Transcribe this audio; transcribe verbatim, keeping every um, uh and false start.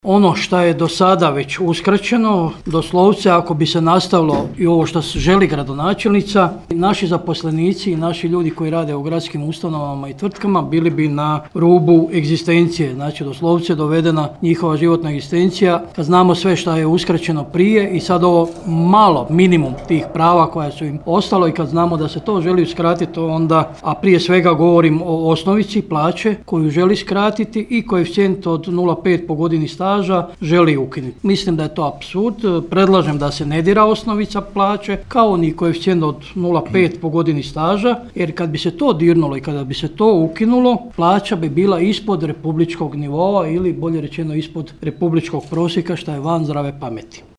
Ono što je do sada već uskraćeno, doslovce ako bi se nastavilo i ovo što želi gradonačelnica, naši zaposlenici i naši ljudi koji rade u gradskim ustanovama i tvrtkama bili bi na rubu egzistencije, znači doslovce dovedena njihova životna egzistencija. Kad znamo sve što je uskraćeno prije i sad ovo malo minimum tih prava koja su im ostalo i kad znamo da se to želi uskratiti, onda, a prije svega govorim o osnovici plaće koju želi skratiti i koeficijent od nula zarez pet po godini staža želi ukinuti. Mislim da je to apsurd. Predlažem da se ne dira osnovica plaće kao ni koeficijent od nula zarez pet po godini staža, jer kad bi se to dirnulo i kada bi se to ukinulo, plaća bi bila ispod republičkog nivoa ili bolje rečeno ispod republičkog prosjeka, što je van zdrave pameti.